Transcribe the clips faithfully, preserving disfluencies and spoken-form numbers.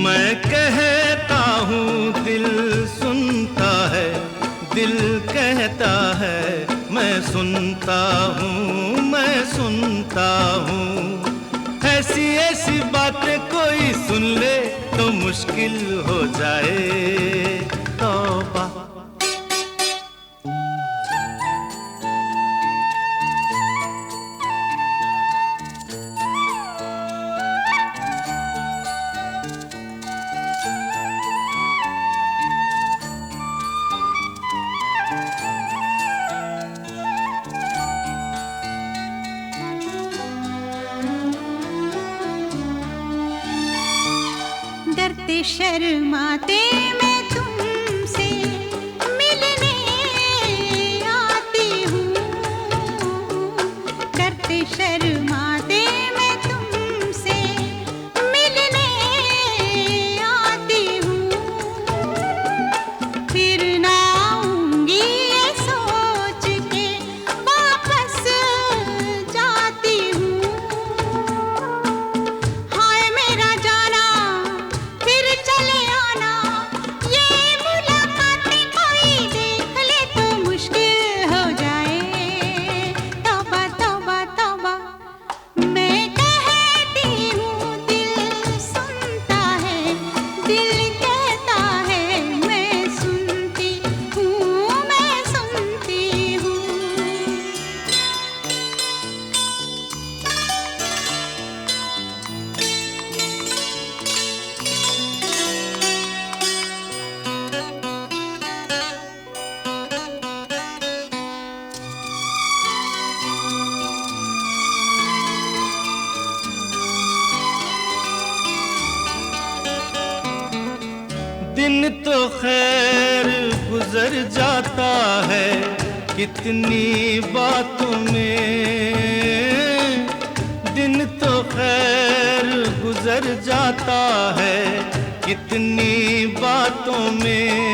मैं कहता हूँ दिल सुनता है, दिल कहता है मैं सुनता हूँ, मैं सुनता हूँ। ऐसी ऐसी बातें कोई सुन ले तो मुश्किल हो जाए तौबा। डरते शर्माते मैं तुमसे मिलने आती हूँ, डरते शर्माते मैं तुमसे मिलने आती हूँ। फिर ना आऊंगी ये सोच के वापस जाती हूँ। हाय मेरा जाना फिर चले आना, ये मुलाकातें कोई देख ले तो मुश्किल हो जाए तौबा तौबा तौबा। मैं कहती हूँ दिल सुनता है, दिल कहता है मैं सुनती हूँ, मैं सुनती हूँ। दिन तो खैर गुजर जाता है कितनी बातों में, दिन तो खैर गुजर जाता है कितनी बातों में।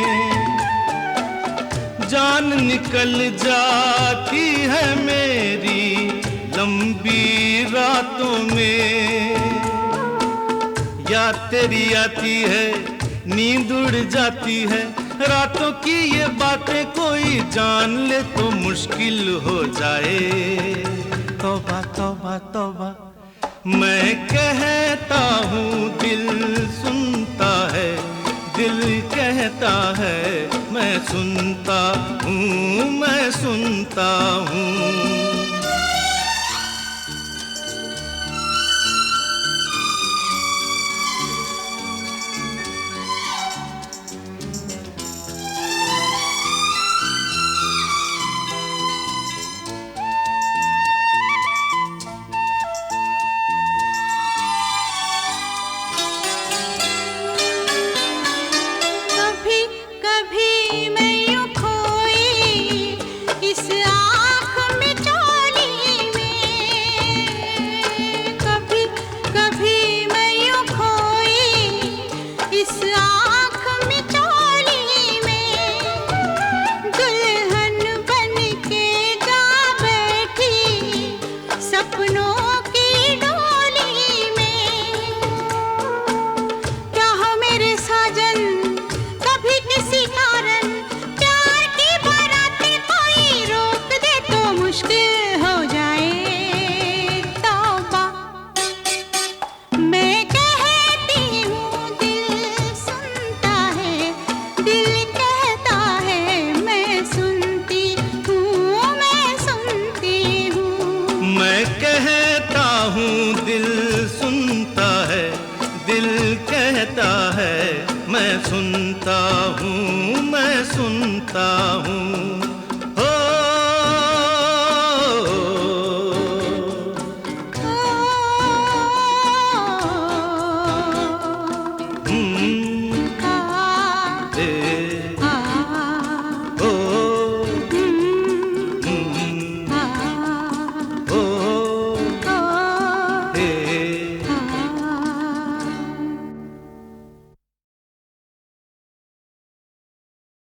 जान निकल जाती है मेरी लंबी रातों में, याद तेरी आती है नींद उड़ जाती है, रातों की ये बातें कोई जान ले तो मुश्किल हो जाए तौबा तौबा तौबा। मैं कहता हूँ दिल सुनता है, दिल कहता है मैं सुनता हूँ, मैं सुनता हूँ। कभी कभी मैं यूं खोई इस आँख में चोली में, कभी कभी मैं यूं खोई इस आँख में चोली में। दुल्हन बन के जा बैठी सपनों की डोली में। क्या हो मेरे साजन कभी किसी कारण प्यार की बारातें कोई रोक दे तो मुश्किल हो जाए तौबा। मैं कहती हूँ दिल सुनता है, दिल कहता है मैं सुनती हूँ, मैं सुनती हूँ। मैं कहता हूँ दिल सुनता है, दिल कहता है मैं सुनता हूँ, मैं सुनता हूँ। हो हम्म, ए, ओ, हम्म, ओ, ए,